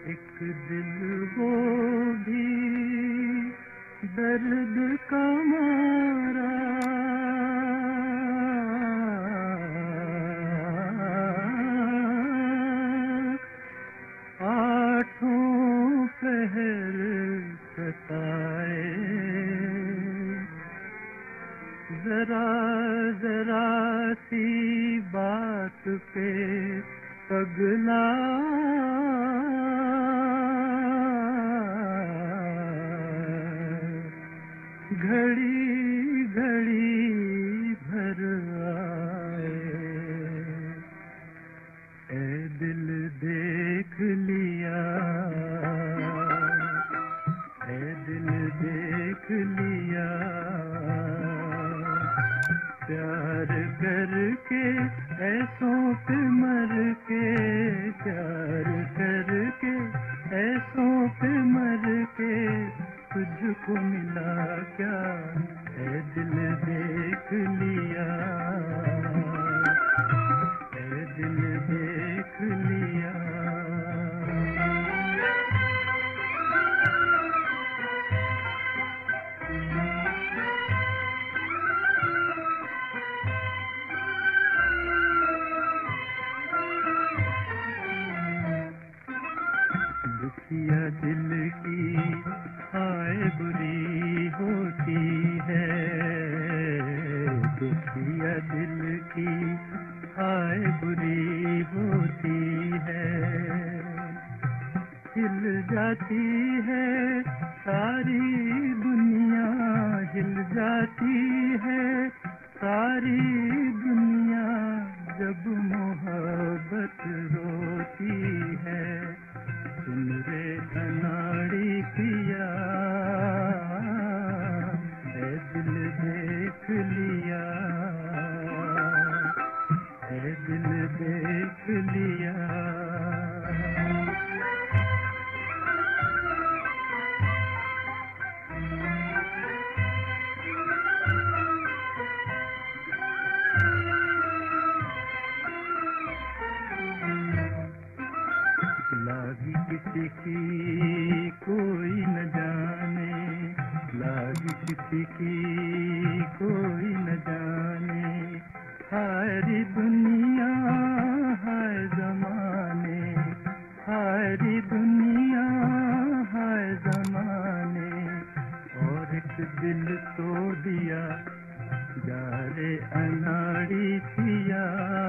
एक दिल वो भी दर्द का मारा, आठों पहर सताए, जरा जरा सी बात पे पगला, घड़ी घड़ी भर आए। ए दिल देख लिया, ए दिल देख लिया, प्यार करके ऐसों पे मर के, प्यार करके ऐसों पे मर के तुझको मिला क्या? ए दिल देख लिया, ए दिल देख लिया। दुखिया दिल की हाय बुरी होती है, दुखिया दिल की हाय बुरी होती है, हिल जाती है सारी दुनिया, हिल जाती है सारी दुनिया, जब मोहब्बत रोती है। सुन रे अनाड़ी पिया, ए दिल देख लिया, ए दिल देख लिया। लागी किसी की कोई न जाने, लागी किसी की कोई न जाने, हाय रे दुनिया हाय जमाने, हाय रे दुनिया हाय जमाने। और एक दिल तो दिया जा रे अनाड़ी पिया,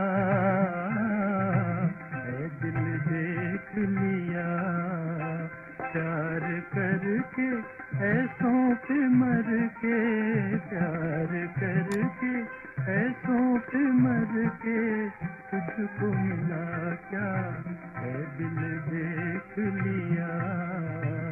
ए दिल देख लिया, प्यार करके ऐसों पे मर के, प्यार करके ऐसों पे मर के तुझको मिला क्या? ए दिल देख लिया।